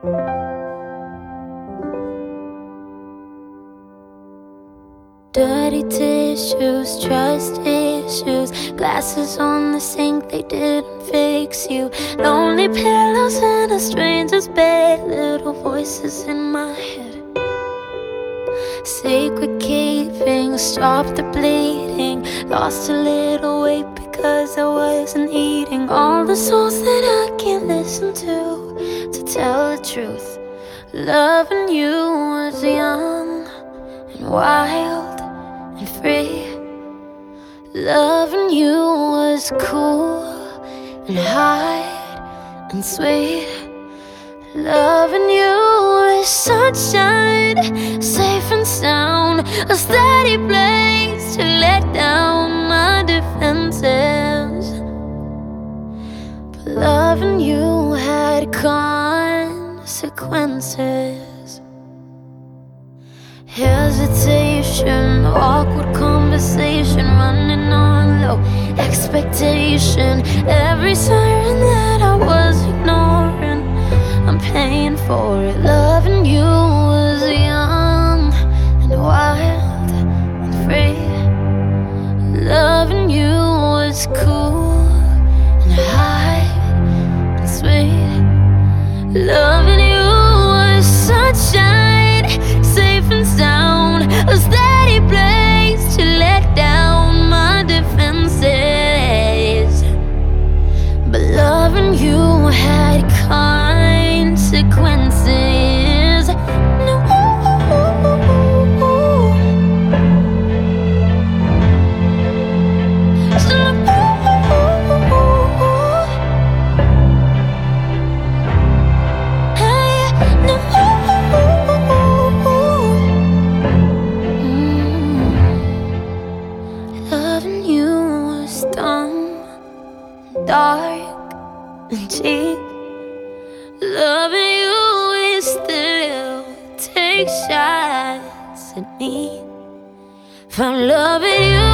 Dirty tissues, trust issues, glasses on the sink, they didn't fix you. Lonely pillows in a stranger's bed, little voices in my head. Sacred keeping, stop the bleeding. Lost a little weight because I wasn't eating. All the songs that I can't listen to tell the truth. Loving you was young and wild and free. Loving you was cool and hide and sweet. Loving you was sunshine, safe and sound, a steady place to let down my defenses. But loving you had consequences. Hesitation, awkward conversation, running on low expectation. Every siren that I was ignoring, I'm paying for it. Loving you was young and wild and free. Loving you was cool and high and sweet. Loving you was sunshine, safe and sound, a steady place to let down my defenses. But loving you had consequences. No. Loving you was dumb, dark and cheap. Loving you is still take shots at me. If I'm loving you